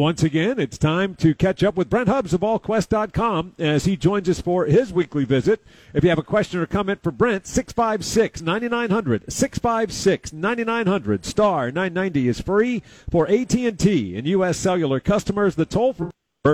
Once again, it's time to catch up with Brent Hubbs of AllQuest.com as he joins us for his weekly visit. If you have a question or comment for Brent, 656-9900, 656-9900, star 990 is free for AT&T and U.S. Cellular customers. The toll-free number,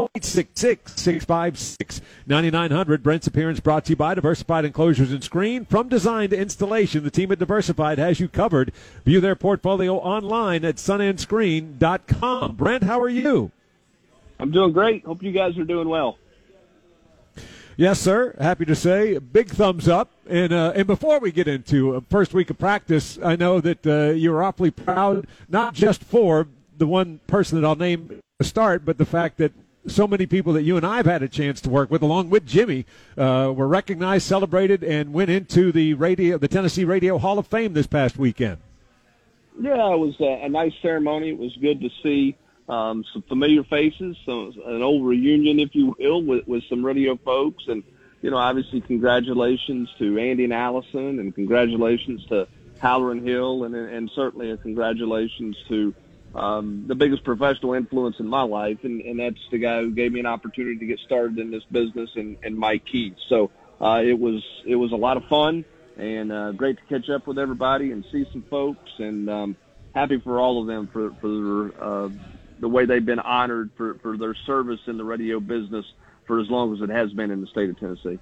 1-866-656-9900. Brent's appearance brought to you by Diversified Enclosures and Screen. From design to installation, the team at Diversified has you covered. View their portfolio online at sunandscreen.com. Brent, how are you? I'm doing great. Hope you guys are doing well. Yes, sir. Happy to say big thumbs up. And before we get into first week of practice, I know that you're awfully proud, not just for the one person that I'll name to start, but the fact that so many people that you and I have had a chance to work with, along with Jimmy, were recognized, celebrated, and went into the Tennessee Radio Hall of Fame this past weekend. Yeah, it was a nice ceremony. It was good to see some familiar faces, an old reunion, if you will, with some radio folks. And, obviously congratulations to Andy and Allison, and congratulations to Halloran Hill, and certainly a congratulations to the biggest professional influence in my life, and that's the guy who gave me an opportunity to get started in this business, and Mike Keith. So it was a lot of fun, and great to catch up with everybody and see some folks, and happy for all of them for the way they've been honored for their service in the radio business for as long as it has been in the state of Tennessee.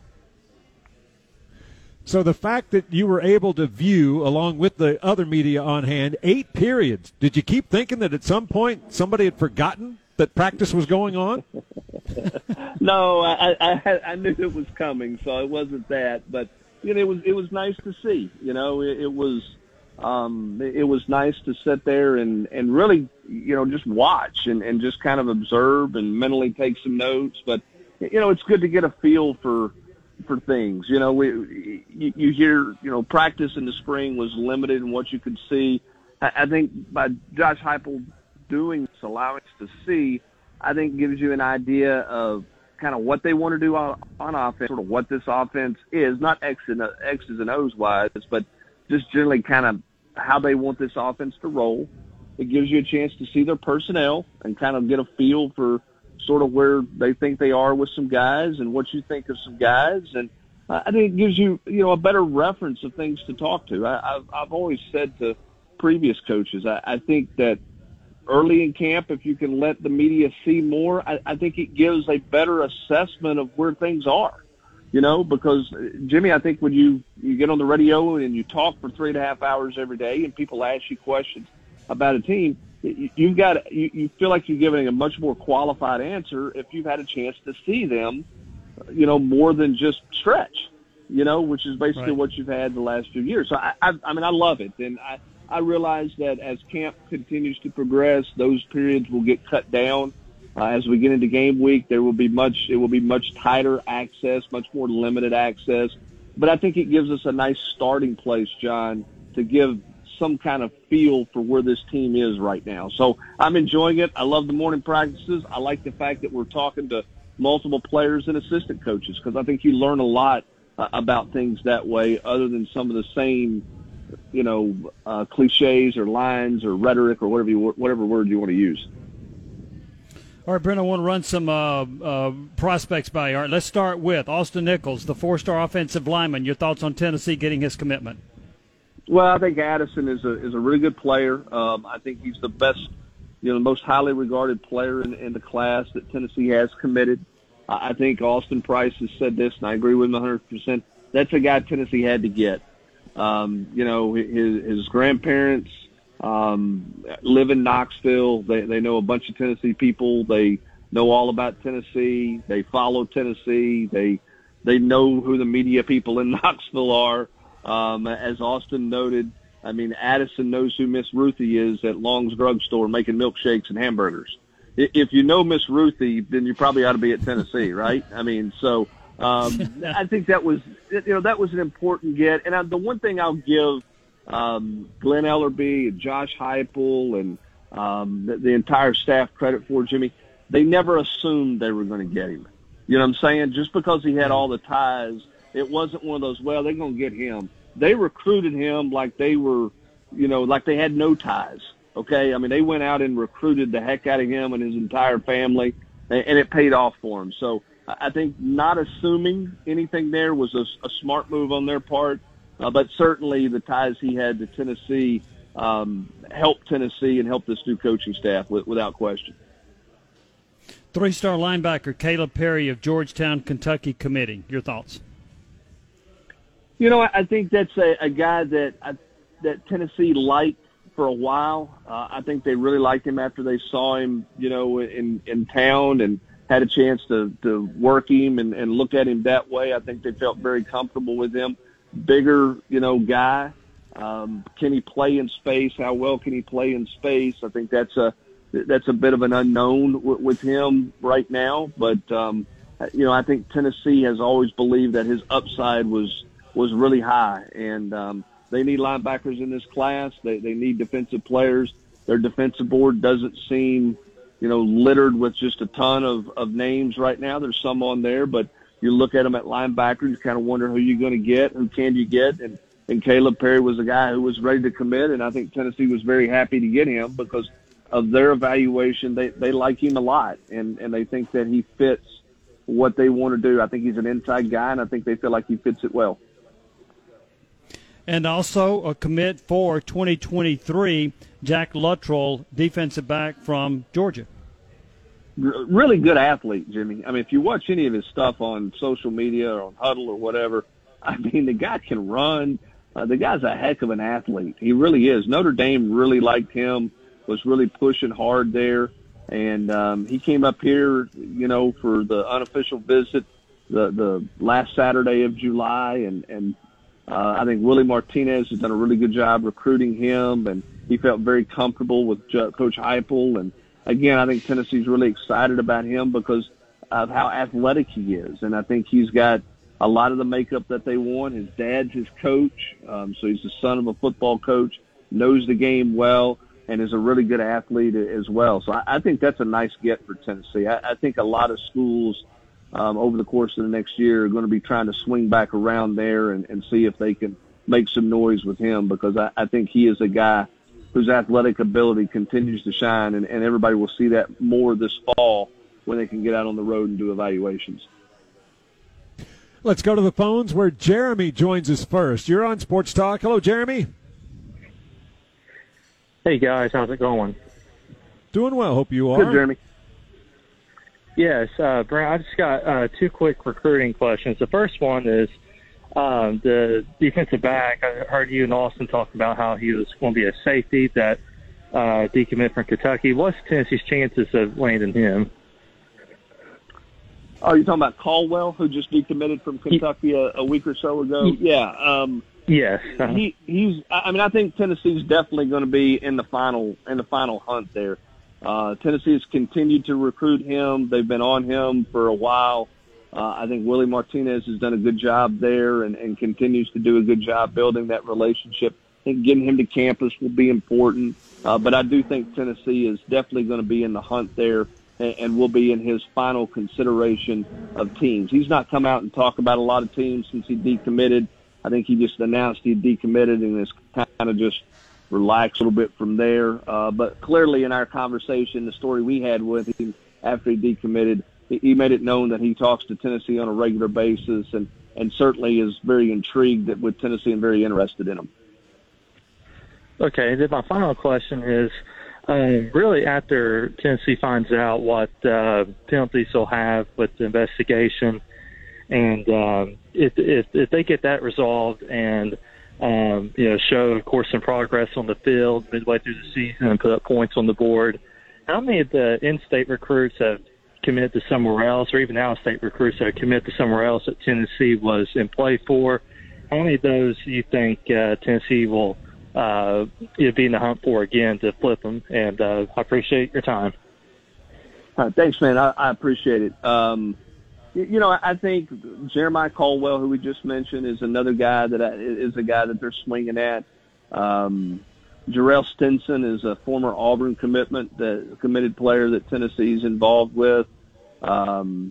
So the fact that you were able to view, along with the other media on hand, 8 periods, did you keep thinking that at some point somebody had forgotten that practice was going on? No, I knew it was coming, so it wasn't that. But it was nice to see. It was nice to sit there and really just watch and just kind of observe and mentally take some notes. But it's good to get a feel for things. You hear, practice in the spring was limited in what you could see. I think by Josh Heupel doing this, allowing us to see, I think gives you an idea of kind of what they want to do on offense, sort of what this offense is, not X's and O's wise, but just generally kind of how they want this offense to roll. It gives you a chance to see their personnel and kind of get a feel for sort of where they think they are with some guys and what you think of some guys. And I think it gives you, a better reference of things to talk to. I've always said to previous coaches, I think that early in camp, if you can let the media see more, I think it gives a better assessment of where things are, because Jimmy, I think when you get on the radio and you talk for 3.5 hours every day and people ask you questions about a team, you feel like you're giving a much more qualified answer if you've had a chance to see them, more than just stretch, which is basically what you've had the last few years. So I love it. And I realize that as camp continues to progress, those periods will get cut down. As we get into game week, it will be much tighter access, much more limited access. But I think it gives us a nice starting place, John, to give some kind of feel for where this team is right now. So I'm enjoying it. I love the morning practices. I like the fact that we're talking to multiple players and assistant coaches, because I think you learn a lot about things that way, other than some of the same, cliches or lines or rhetoric or whatever word you want to use. All right, Brent, I want to run some prospects by you. All right, let's start with Austin Nichols, the 4-star offensive lineman. Your thoughts on Tennessee getting his commitment? Well, I think Addison is a really good player. I think he's the best, the most highly regarded player in the class that Tennessee has committed. I think Austin Price has said this, and I agree with him 100%. That's a guy Tennessee had to get. His grandparents live in Knoxville. They know a bunch of Tennessee people. They know all about Tennessee. They follow Tennessee. They know who the media people in Knoxville are. As Austin noted, Addison knows who Miss Ruthie is at Long's Drug Store making milkshakes and hamburgers. If you know Miss Ruthie, then you probably ought to be at Tennessee, right? I think that was an important get. And the one thing I'll give Glenn Ellerby and Josh Heupel and the entire staff credit for, Jimmy, they never assumed they were going to get him. You know what I'm saying? Just because he had all the ties, it wasn't one of those, well, they're going to get him. They recruited him like they were, like they had no ties. Okay, I mean, they went out and recruited the heck out of him and his entire family, and it paid off for him. So I think not assuming anything there was a smart move on their part, but certainly the ties he had to Tennessee helped Tennessee and helped this new coaching staff without question. 3-star linebacker Caleb Perry of Georgetown, Kentucky, committing. Your thoughts? You know, I think that's a guy that Tennessee liked for a while. I think they really liked him after they saw him, you know, in town and had a chance to work him and look at him that way. I think they felt very comfortable with him. Bigger, you know, guy. Can he play in space? How well can he play in space? I think that's a bit of an unknown with him right now. But, you know, I think Tennessee has always believed that his upside was really high. And they need linebackers in this class. They need defensive players. Their defensive board doesn't seem, you know, littered with just a ton of names right now. There's some on there, but you look at them at linebacker, you kind of wonder who you're going to get, who can you get. And Caleb Perry was a guy who was ready to commit, and I think Tennessee was very happy to get him because of their evaluation. They like him a lot, and they think that he fits what they want to do. I think he's an inside guy, and I think they feel like he fits it well. And also a commit for 2023, Jack Luttrell, defensive back from Georgia. Really good athlete, Jimmy. I mean, if you watch any of his stuff on social media or on Huddle or whatever, I mean, the guy can run. The guy's a heck of an athlete. He really is. Notre Dame really liked him, was really pushing hard there. And he came up here, you know, for the unofficial visit the last Saturday of July. And I think Willie Martinez has done a really good job recruiting him, and he felt very comfortable with Coach Heupel. And, again, I think Tennessee's really excited about him because of how athletic he is. And I think he's got a lot of the makeup that they want. His dad's his coach, so he's the son of a football coach, knows the game well, and is a really good athlete as well. So I think that's a nice get for Tennessee. I think a lot of schools over the course of the next year are going to be trying to swing back around there and see if they can make some noise with him, because I think he is a guy whose athletic ability continues to shine, and everybody will see that more this fall when they can get out on the road and do evaluations. Let's go to the phones where Jeremy joins us first. You're on Sports Talk. Hello, Jeremy. Hey, guys. How's it going? Doing well. Hope you are. Good, Jeremy. Yes, Brent, I just got two quick recruiting questions. The first one is the defensive back. I heard you and Austin talk about how he was going to be a safety that decommit from Kentucky. What's Tennessee's chances of landing him? Oh, you're talking about Caldwell, who just decommitted from Kentucky a week or so ago? Yeah. Yes. He's. I mean, I think Tennessee's definitely going to be in the final hunt there. Tennessee has continued to recruit him. They've been on him for a while. I think Willie Martinez has done a good job there and continues to do a good job building that relationship. I think getting him to campus will be important. But I do think Tennessee is definitely going to be in the hunt there and will be in his final consideration of teams. He's not come out and talked about a lot of teams since he decommitted. I think he just announced he decommitted and is kind of just relaxed a little bit from there. But clearly in our conversation, the story we had with him after he decommitted, he made it known that he talks to Tennessee on a regular basis and certainly is very intrigued with Tennessee and very interested in him. Okay, then my final question is, really after Tennessee finds out what penalties they'll have with the investigation, and if they get that resolved and show, of course, some progress on the field midway through the season and put up points on the board, how many of the in-state recruits have committed to somewhere else, or even out-of-state recruits that have committed to somewhere else that Tennessee was in play for? How many of those do you think Tennessee will be in the hunt for again to flip them? And I appreciate your time. Thanks, man. I appreciate it. I think Jeremiah Caldwell, who we just mentioned, is another guy that they're swinging at. Jarrell Stinson is a former Auburn committed player that Tennessee's involved with. Sean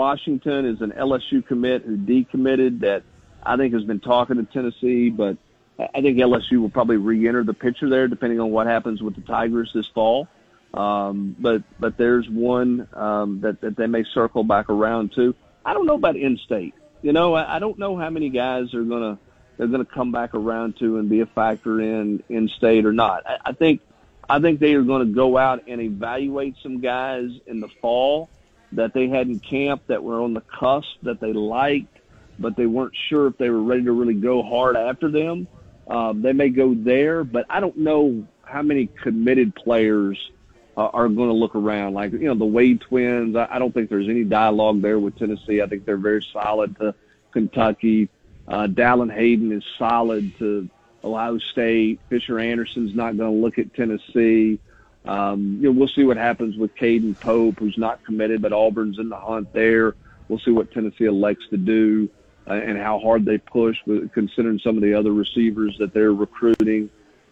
Washington is an LSU commit who decommitted that I think has been talking to Tennessee, but I think LSU will probably re-enter the picture there, depending on what happens with the Tigers this fall. But there's one that they may circle back around to. I don't know about in-state. I don't know how many guys they're gonna come back around to and be a factor in-state or not. I think they are going to go out and evaluate some guys in the fall that they had in camp that were on the cusp that they liked, but they weren't sure if they were ready to really go hard after them. They may go there, but I don't know how many committed players are going to look around. Like, the Wade twins, I don't think there's any dialogue there with Tennessee. I think they're very solid to Kentucky. Dallin Hayden is solid to Ohio State. Fisher Anderson's not going to look at Tennessee. We'll see what happens with Caden Pope, who's not committed, but Auburn's in the hunt there. We'll see what Tennessee elects to do and how hard they push, considering some of the other receivers that they're recruiting.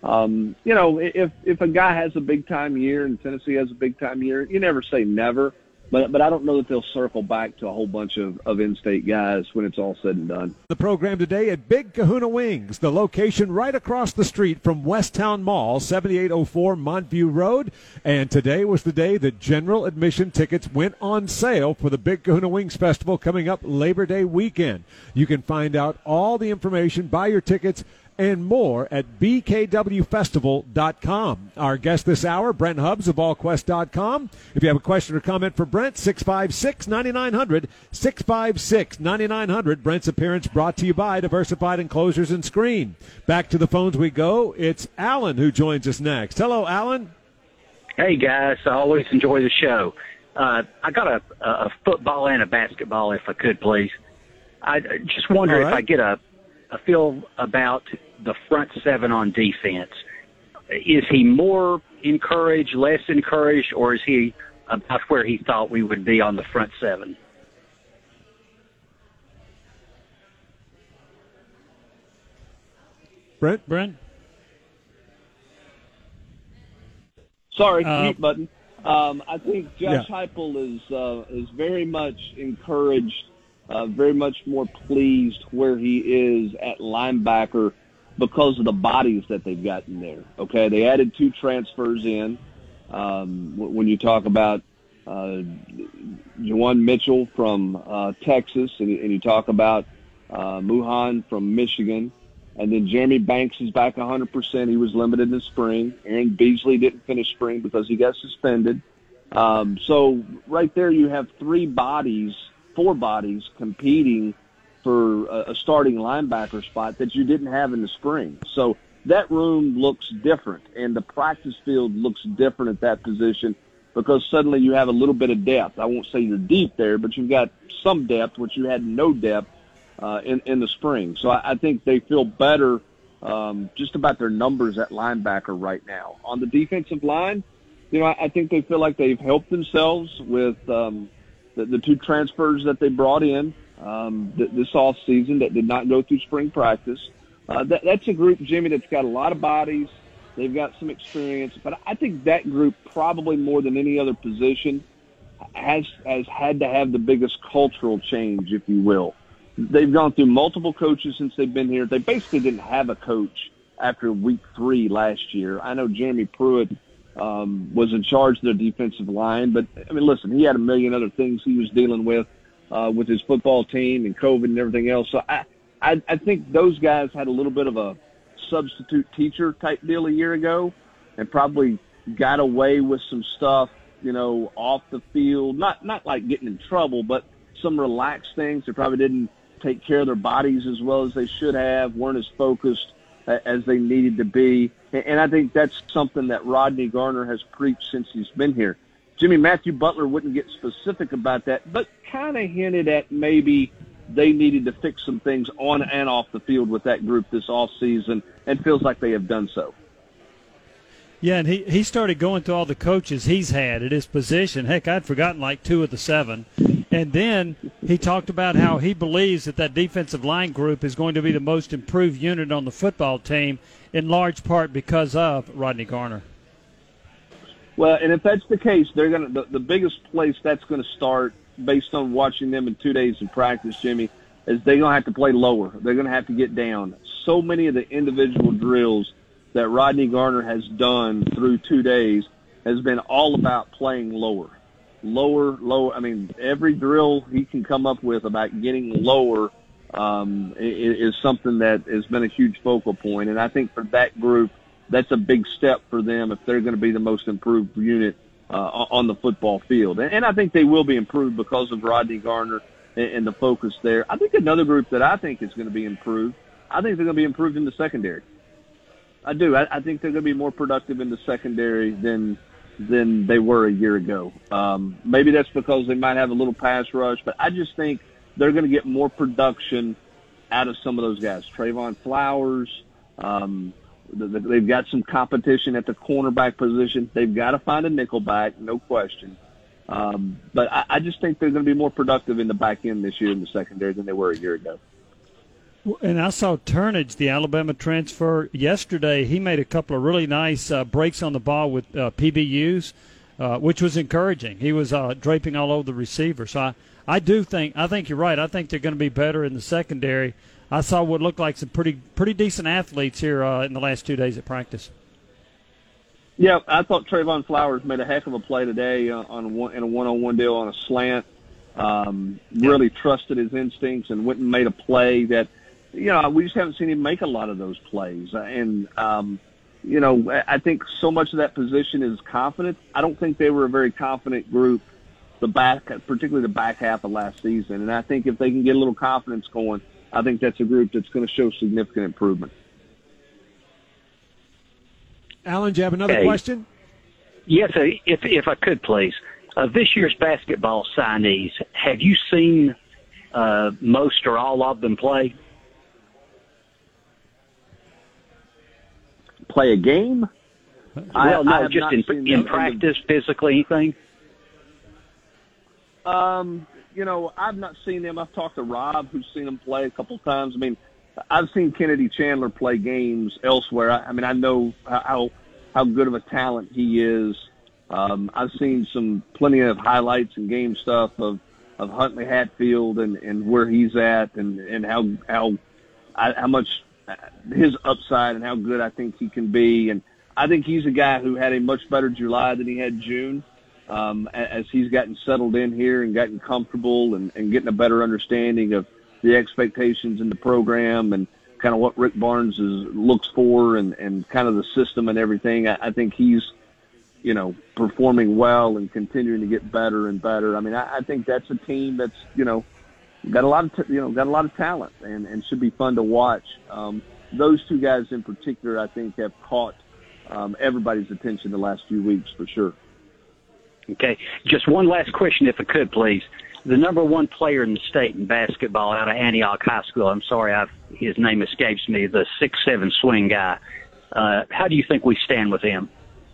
If a guy has a big-time year and Tennessee has a big-time year, you never say never. But I don't know that they'll circle back to a whole bunch of in-state guys when it's all said and done. The program today at Big Kahuna Wings, the location right across the street from Westtown Mall, 7804 Montview Road. And today was the day that general admission tickets went on sale for the Big Kahuna Wings Festival coming up Labor Day weekend. You can find out all the information, buy your tickets, and more at bkwfestival.com. Our guest this hour, Brent Hubbs of allquest.com. If you have a question or comment for Brent, 656-9900, 656-9900. Brent's appearance brought to you by Diversified Enclosures and Screen. Back to the phones we go. It's Alan who joins us next. Hello, Alan. Hey, guys. I always enjoy the show. I got a football and a basketball, if I could, please. I just wonder if I get a feel about the front seven on defense. Is he more encouraged, less encouraged, or is he about where he thought we would be on the front seven? Brent? Sorry, mute button. I think Josh Heupel is very much encouraged, very much more pleased where he is at linebacker because of the bodies that they've gotten there. Okay, they added 2 transfers in. When you talk about Juwan Mitchell from Texas, and you talk about Muhan from Michigan, and then Jeremy Banks is back 100%. He was limited in the spring. Aaron Beasley didn't finish spring because he got suspended. So right there you have 4 bodies competing for a starting linebacker spot that you didn't have in the spring. So that room looks different, and the practice field looks different at that position because suddenly you have a little bit of depth. I won't say you're deep there, but you've got some depth, which you had no depth in the spring. So I think they feel better just about their numbers at linebacker right now. On the defensive line, I think they feel like they've helped themselves with the 2 transfers that they brought in this off season that did not go through spring practice. That's a group, Jimmy, that's got a lot of bodies. They've got some experience, but I think that group probably more than any other position has had to have the biggest cultural change, if you will. They've gone through multiple coaches since they've been here. They basically didn't have a coach after week 3 last year. I know Jeremy Pruitt was in charge of their defensive line, but I mean, listen, he had a million other things he was dealing with his football team and COVID and everything else. So I think those guys had a little bit of a substitute teacher type deal a year ago and probably got away with some stuff, off the field, not like getting in trouble, but some relaxed things. They probably didn't take care of their bodies as well as they should have, weren't as focused as they needed to be. And I think that's something that Rodney Garner has preached since he's been here. Jimmy, Matthew Butler wouldn't get specific about that, but kind of hinted at maybe they needed to fix some things on and off the field with that group this offseason, and feels like they have done so. Yeah, and he started going through all the coaches he's had at his position. Heck, I'd forgotten like 2 of the 7. And then he talked about how he believes that defensive line group is going to be the most improved unit on the football team, in large part because of Rodney Garner. Well, and if that's the case, they're the biggest place that's going to start based on watching them in 2 days in practice, Jimmy. is they're going to have to play lower. They're going to have to get down. So many of the individual drills that Rodney Garner has done through 2 days has been all about playing lower. Lower. I mean, every drill he can come up with about getting lower is something that has been a huge focal point. And I think for that group, that's a big step for them if they're going to be the most improved unit on the football field. And I think they will be improved because of Rodney Garner and the focus there. I think another group that I think is going to be improved, I think they're going to be improved in the secondary. I do. I think they're going to be more productive in the secondary than they were a year ago. Maybe that's because they might have a little pass rush, but I just think they're going to get more production out of some of those guys. Trayvon Flowers, they've got some competition at the cornerback position. They've got to find a nickelback, no question. But I just think they're going to be more productive in the back end this year in the secondary than they were a year ago. And I saw Turnage, the Alabama transfer, yesterday. He made a couple of really nice breaks on the ball with PBUs, which was encouraging. He was draping all over the receiver. So I think you're right. I think they're going to be better in the secondary. I saw what looked like some pretty decent athletes here in the last 2 days at practice. Yeah, I thought Trayvon Flowers made a heck of a play today in a one-on-one deal on a slant. Really trusted his instincts and went and made a play that, we just haven't seen him make a lot of those plays. And, I think so much of that position is confidence. I don't think they were a very confident group, particularly the back half of last season. And I think if they can get a little confidence going, I think that's a group that's going to show significant improvement. Alan, do you have another question? Yes, if I could, please. This year's basketball signees, have you seen most or all of them play? Play a game? Well, no, just in practice, physically, anything? I've not seen them. I've talked to Rob, who's seen them play a couple times. I mean, I've seen Kennedy Chandler play games elsewhere. I mean, I know how good of a talent he is. I've seen plenty of highlights and game stuff of Huntley Hatfield and where he's at and how much his upside and how good I think he can be. And I think he's a guy who had a much better July than he had June. As he's gotten settled in here and gotten comfortable and getting a better understanding of the expectations in the program and kind of what Rick Barnes looks for and kind of the system and everything. I think he's, performing well and continuing to get better and better. I mean, I think that's a team that's, got a lot of talent and should be fun to watch. Those two guys in particular, I think, have caught everybody's attention the last few weeks for sure. Okay. Just one last question, if I could, please. The number one player in the state in basketball out of Antioch High School, I'm sorry, his name escapes me, the 6'7" swing guy. How do you think we stand with him?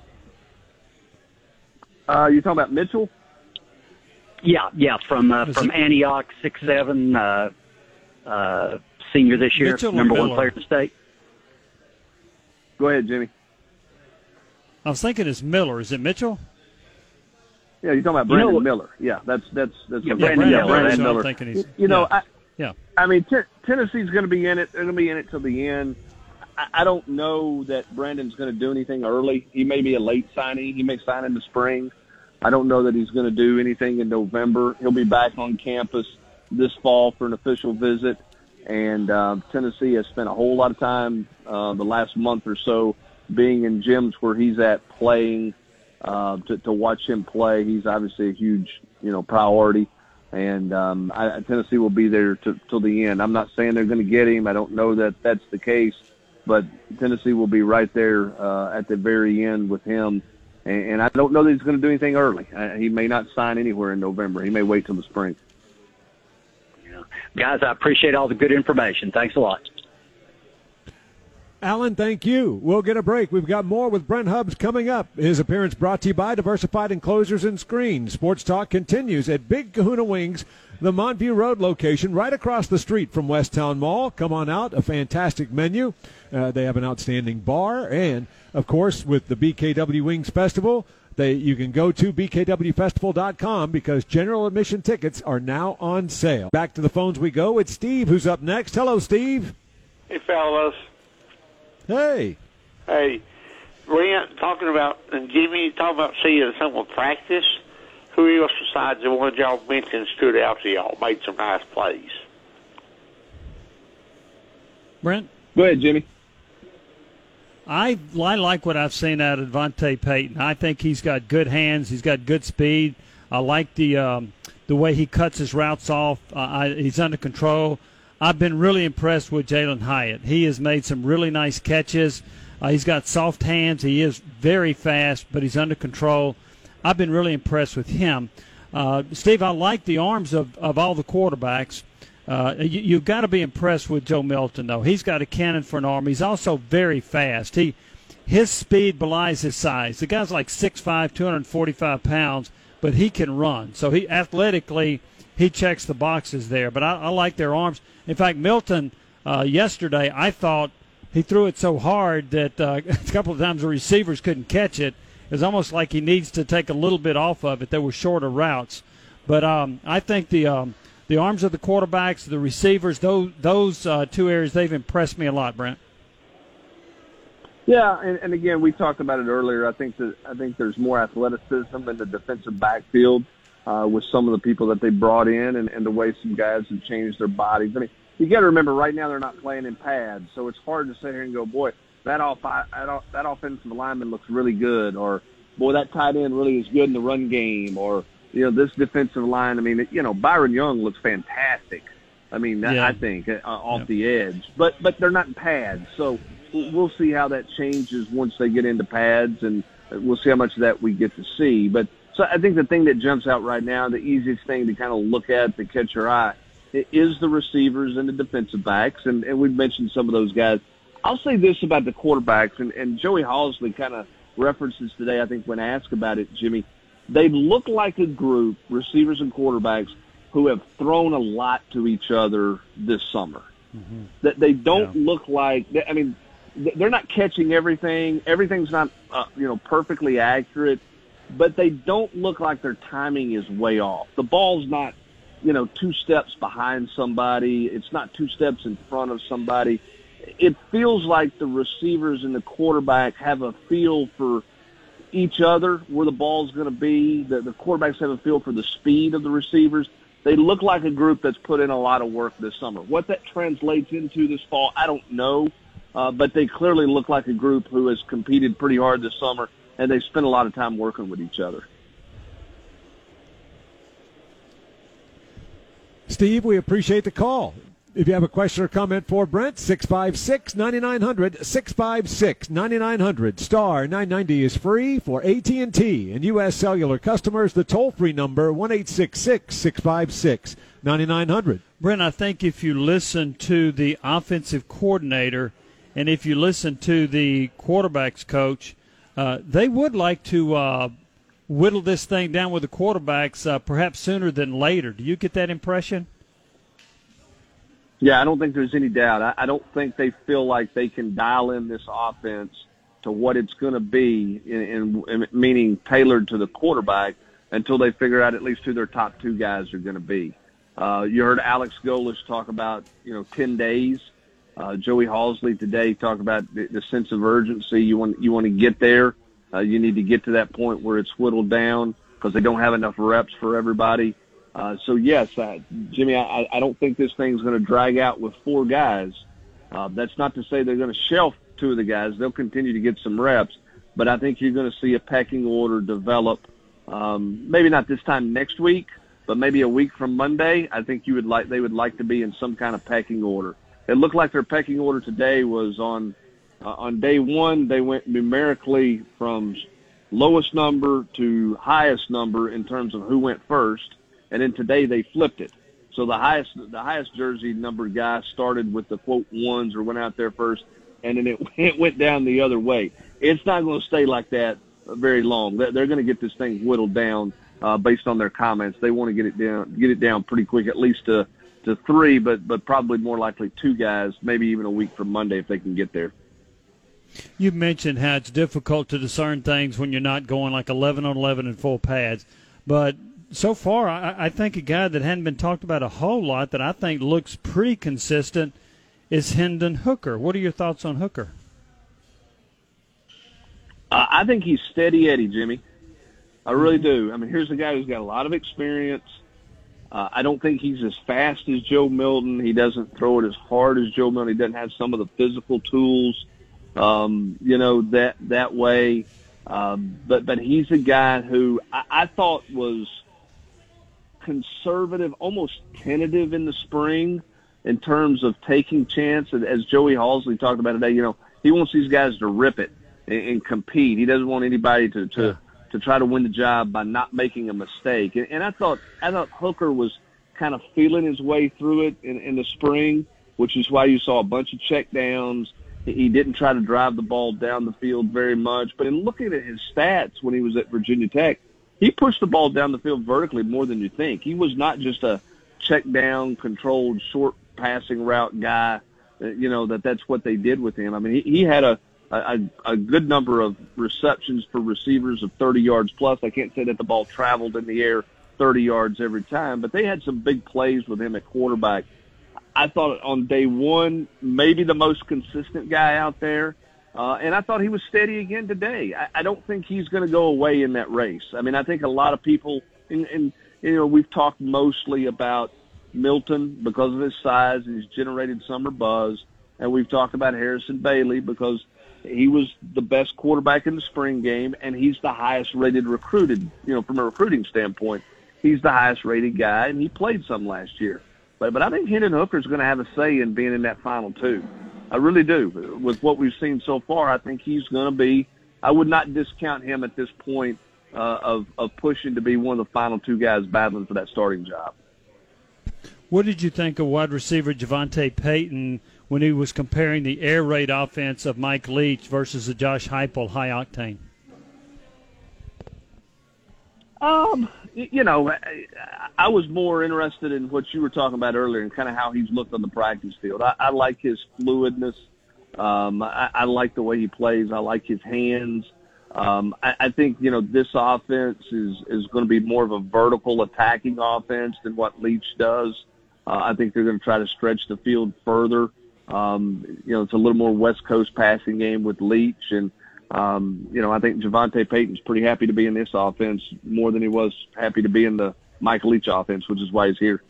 You talking about Mitchell? Yeah, from Antioch, 6'7", senior this year, Mitchell number Miller. one player in the state. Go ahead, Jimmy. I was thinking it's Miller. Is it Mitchell? Yeah, you're talking about Brandon Miller. Yeah, that's Yeah, Brandon Miller. So I'm thinking he's, I mean, Tennessee's going to be in it. They're going to be in it till the end. I don't know that Brandon's going to do anything early. He may be a late signing. He may sign in the spring. I don't know that he's going to do anything in November. He'll be back on campus this fall for an official visit. And Tennessee has spent a whole lot of time the last month or so being in gyms where he's at playing to watch him play. He's obviously a huge, priority. And Tennessee will be there till the end. I'm not saying they're going to get him. I don't know that that's the case. But Tennessee will be right there at the very end with him. And I don't know that he's going to do anything early. He may not sign anywhere in November. He may wait till the spring. Yeah. Guys, I appreciate all the good information. Thanks a lot. Alan, thank you. We'll get a break. We've got more with Brent Hubbs coming up. His appearance brought to you by Diversified Enclosures and Screens. Sports Talk continues at Big Kahuna Wings, the Montview Road location, right across the street from Westtown Mall. Come on out. A fantastic menu. They have an outstanding bar. And, of course, with the BKW Wings Festival, You can go to bkwfestival.com because general admission tickets are now on sale. Back to the phones we go. It's Steve who's up next. Hello, Steve. Hey, fellas. Hey. Hey, Brent, talking about, and Jimmy, talking about seeing someone practice. Who else besides the ones y'all mentioned stood out to y'all, made some nice plays? Brent? Go ahead, Jimmy. I like what I've seen out of Devontae Payton. I think he's got good hands. He's got good speed. I like the way he cuts his routes off. He's under control. I've been really impressed with Jalen Hyatt. He has made some really nice catches. He's got soft hands. He is very fast, but he's under control. I've been really impressed with him. Steve, I like the arms of all the quarterbacks. You've got to be impressed with Joe Milton, though. He's got a cannon for an arm. He's also very fast. His speed belies his size. The guy's like 6'5", 245 pounds, but he can run. So athletically, he checks the boxes there. But I like their arms. In fact, Milton, yesterday, I thought he threw it so hard that a couple of times the receivers couldn't catch it. It was almost like he needs to take a little bit off of it. There were shorter routes. But I think the arms of the quarterbacks, the receivers, those two areas, they've impressed me a lot, Brent. Yeah, and again, we talked about it earlier. I think there's more athleticism in the defensive backfield with some of the people that they brought in and the way some guys have changed their bodies. I mean, you got to remember, right now they're not playing in pads, so it's hard to sit here and go, boy, that offensive lineman looks really good, or boy, that tight end really is good in the run game, or this defensive line. I mean, Byron Young looks fantastic. I mean, I think off the edge, but they're not in pads, so we'll see how that changes once they get into pads, and we'll see how much of that we get to see. But so I think the thing that jumps out right now, the easiest thing to kind of look at to catch your eye, is the receivers and the defensive backs, and we've mentioned some of those guys. I'll say this about the quarterbacks, and Joey Halzle kind of references today, I think, when asked about it, Jimmy. They look like a group, receivers and quarterbacks, who have thrown a lot to each other this summer. Mm-hmm. That they don't look like – I mean, they're not catching everything. Everything's not, perfectly accurate. But they don't look like their timing is way off. The ball's not, 2 steps behind somebody. It's not 2 steps in front of somebody. It feels like the receivers and the quarterback have a feel for each other, where the ball's going to be. The quarterbacks have a feel for the speed of the receivers. They look like a group that's put in a lot of work this summer. What that translates into this fall, I don't know. But they clearly look like a group who has competed pretty hard this summer, and they've spent a lot of time working with each other. Steve, we appreciate the call. If you have a question or comment for Brent, 656-9900, 656-9900, star 990 is free for AT&T and U.S. Cellular customers. The toll-free number, 1-866-656-9900. Brent, I think if you listen to the offensive coordinator and if you listen to the quarterback's coach, they would like to whittle this thing down with the quarterbacks perhaps sooner than later. Do you get that impression? Yeah, I don't think there's any doubt. I don't think they feel like they can dial in this offense to what it's going to be, in meaning tailored to the quarterback, until they figure out at least who their top 2 guys are going to be. You heard Alex Golesh talk about, 10 days. Joey Halzle today talked about the sense of urgency. You want to get there. You need to get to that point where it's whittled down because they don't have enough reps for everybody. So, yes, Jimmy, I don't think this thing's going to drag out with 4 guys. That's not to say they're going to shelf 2 of the guys. They'll continue to get some reps. But I think you're going to see a pecking order develop, maybe not this time next week, but maybe a week from Monday. I think they would like to be in some kind of pecking order. It looked like their pecking order today was on day 1, they went numerically from lowest number to highest number in terms of who went first. And then today they flipped it. So the highest jersey number guy started with the quote 1s or went out there first, and then it went down the other way. It's not going to stay like that very long. They're going to get this thing whittled down based on their comments. They want to get it down pretty quick, at least to 3, but probably more likely 2 guys, maybe even a week from Monday if they can get there. You mentioned how it's difficult to discern things when you're not going like 11 on 11 in full pads. But so far, I think a guy that hadn't been talked about a whole lot that I think looks pretty consistent is Hendon Hooker. What are your thoughts on Hooker? I think he's steady Eddie, Jimmy. I really do. I mean, here's a guy who's got a lot of experience. I don't think he's as fast as Joe Milton. He doesn't throw it as hard as Joe Milton. He doesn't have some of the physical tools, that way. But he's a guy who I thought was conservative, almost tentative in the spring in terms of taking chance. As Joey Halsley talked about today, he wants these guys to rip it and compete. He doesn't want anybody to try to win the job by not making a mistake. And I thought Hooker was kind of feeling his way through it in the spring, which is why you saw a bunch of checkdowns. He didn't try to drive the ball down the field very much. But in looking at his stats when he was at Virginia Tech, he pushed the ball down the field vertically more than you think. He was not just a check down, controlled, short passing route guy, that's what they did with him. I mean, he had a good number of receptions for receivers of 30 yards plus. I can't say that the ball traveled in the air 30 yards every time, but they had some big plays with him at quarterback. I thought on day one, maybe the most consistent guy out there, and I thought he was steady again today. I don't think he's going to go away in that race. I mean, I think a lot of people, and we've talked mostly about Milton because of his size and he's generated summer buzz, and we've talked about Harrison Bailey because he was the best quarterback in the spring game, and he's the highest rated recruited, from a recruiting standpoint. He's the highest rated guy, and he played some last year. But I think Hendon Hooker is going to have a say in being in that final two. I really do. With what we've seen so far, I think he's going to be – I would not discount him at this point of pushing to be one of the final two guys battling for that starting job. What did you think of wide receiver Javonte Payton when he was comparing the air raid offense of Mike Leach versus the Josh Heupel high octane? I was more interested in what you were talking about earlier and kind of how he's looked on the practice field. I like his fluidness. I like the way he plays. I like his hands. I think, this offense is going to be more of a vertical attacking offense than what Leach does. I think they're going to try to stretch the field further. It's a little more West Coast passing game with Leach. And, I think Javonte Payton's pretty happy to be in this offense more than he was happy to be in the Mike Leach offense, which is why he's here.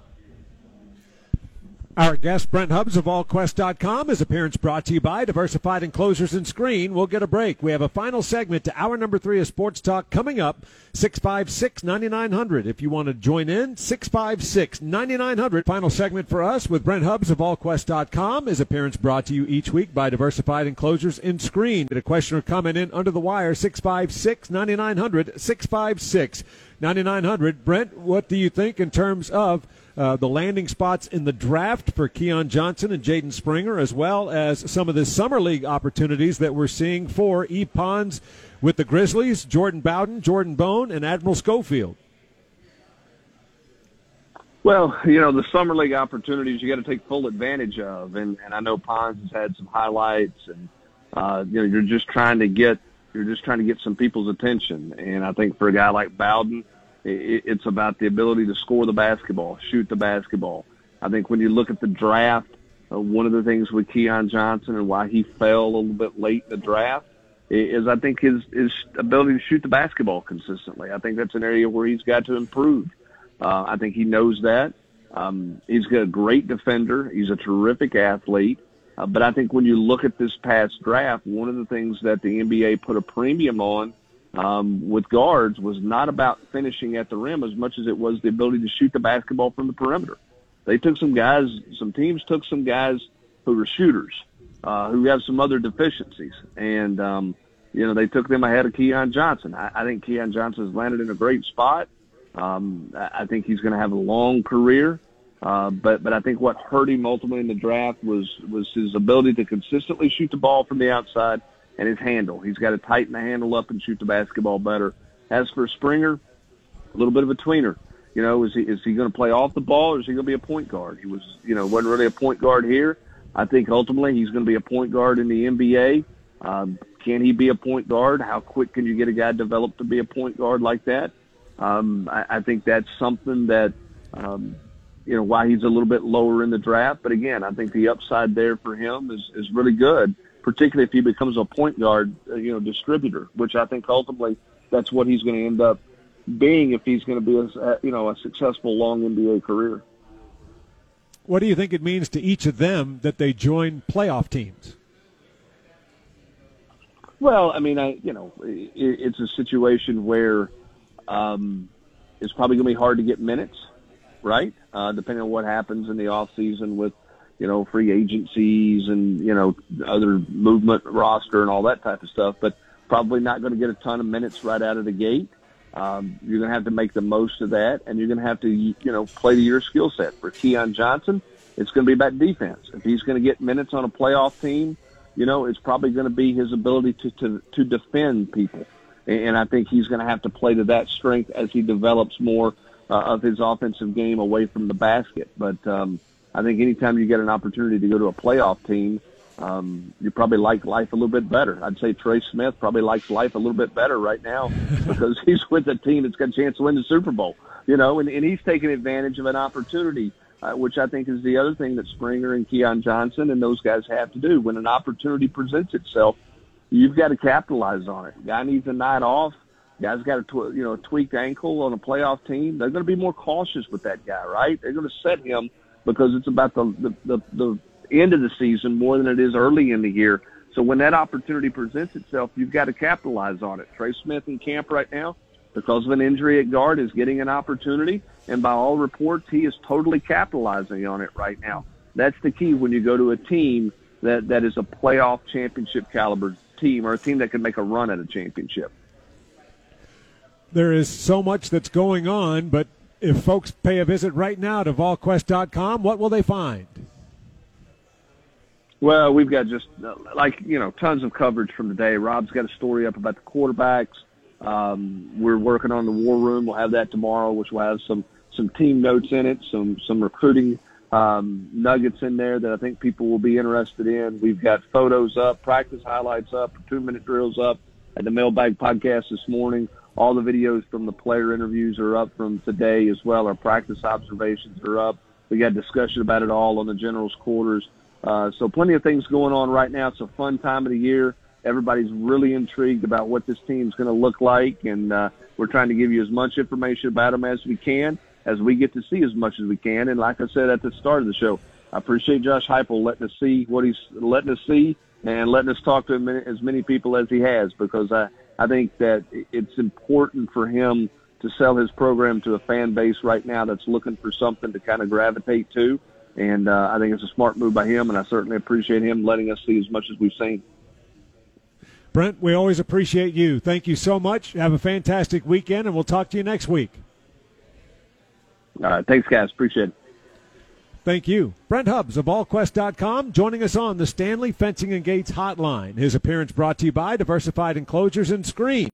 Our guest, Brent Hubbs of AllQuest.com. His appearance brought to you by Diversified Enclosures and Screen. We'll get a break. We have a final segment to hour number 3 of Sports Talk coming up, 656-9900. If you want to join in, 656-9900. Final segment for us with Brent Hubbs of AllQuest.com. His appearance brought to you each week by Diversified Enclosures and Screen. Get a question or comment in under the wire, 656-9900, 656-9900. Brent, what do you think in terms of the landing spots in the draft for Keon Johnson and Jaden Springer, as well as some of the summer league opportunities that we're seeing for E. Pons with the Grizzlies, Jordan Bowden, Jordan Bone, and Admiral Schofield? Well, the summer league opportunities you got to take full advantage of, and I know Pons has had some highlights, and you're just trying to get some people's attention, and I think for a guy like Bowden, it's about the ability to score the basketball, shoot the basketball. I think when you look at the draft, one of the things with Keon Johnson and why he fell a little bit late in the draft is I think his ability to shoot the basketball consistently. I think that's an area where he's got to improve. I think he knows that. He's a great defender. He's a terrific athlete. But I think when you look at this past draft, one of the things that the NBA put a premium on with guards was not about finishing at the rim as much as it was the ability to shoot the basketball from the perimeter. They took some teams took some guys who were shooters, who have some other deficiencies. And, they took them ahead of Keon Johnson. I think Keon Johnson has landed in a great spot. I think he's going to have a long career. But I think what hurt him ultimately in the draft was his ability to consistently shoot the ball from the outside and his handle. He's got to tighten the handle up and shoot the basketball better. As for Springer, a little bit of a tweener. Is he going to play off the ball or is he going to be a point guard? He wasn't really a point guard here. I think ultimately he's going to be a point guard in the NBA. Can he be a point guard? How quick can you get a guy developed to be a point guard like that? I think that's something that, why he's a little bit lower in the draft. But again, I think the upside there for him is really good, particularly if he becomes a point guard, distributor, which I think ultimately that's what he's going to end up being if he's going to be a successful long NBA career. What do you think it means to each of them that they join playoff teams? Well, I mean, it's a situation where it's probably going to be hard to get minutes, right? Depending on what happens in the off season with, free agencies and, other movement roster and all that type of stuff, but probably not going to get a ton of minutes right out of the gate. You're going to have to make the most of that, and you're going to have to, play to your skill set. For Keon Johnson, it's going to be about defense. If he's going to get minutes on a playoff team, it's probably going to be his ability to defend people. And I think he's going to have to play to that strength as he develops more of his offensive game away from the basket. But I think anytime you get an opportunity to go to a playoff team, you probably like life a little bit better. I'd say Trey Smith probably likes life a little bit better right now because he's with a team that's got a chance to win the Super Bowl, and he's taking advantage of an opportunity, which I think is the other thing that Springer and Keon Johnson and those guys have to do. When an opportunity presents itself, you've got to capitalize on it. Guy needs a night off. Guy's got a tweaked ankle on a playoff team. They're going to be more cautious with that guy, right? They're going to set him because it's about the end of the season more than it is early in the year. So when that opportunity presents itself, you've got to capitalize on it. Trey Smith in camp right now, because of an injury at guard, is getting an opportunity, and by all reports, he is totally capitalizing on it right now. That's the key when you go to a team that is a playoff championship caliber team, or a team that can make a run at a championship. There is so much that's going on, but if folks pay a visit right now to VolQuest.com, what will they find? Well, we've got just tons of coverage from today. Rob's got a story up about the quarterbacks. We're working on the War Room. We'll have that tomorrow, which will have some team notes in it, some recruiting nuggets in there that I think people will be interested in. We've got photos up, practice highlights up, 2-minute drills up at the Mailbag Podcast this morning. All the videos from the player interviews are up from today as well. Our practice observations are up. We got discussion about it all on the General's Quarters. So plenty of things going on right now. It's a fun time of the year. Everybody's really intrigued about what this team's going to look like, and we're trying to give you as much information about them as we can, as we get to see as much as we can. And like I said at the start of the show, I appreciate Josh Heupel letting us see what he's letting us see and letting us talk to as many people as he has, because I think that it's important for him to sell his program to a fan base right now that's looking for something to kind of gravitate to. And I think it's a smart move by him, and I certainly appreciate him letting us see as much as we've seen. Brent, we always appreciate you. Thank you so much. Have a fantastic weekend, and we'll talk to you next week. All right. Thanks, guys. Appreciate it. Thank you. Brent Hubbs of VolQuest.com joining us on the Stanley Fencing and Gates Hotline. His appearance brought to you by Diversified Enclosures and Screens.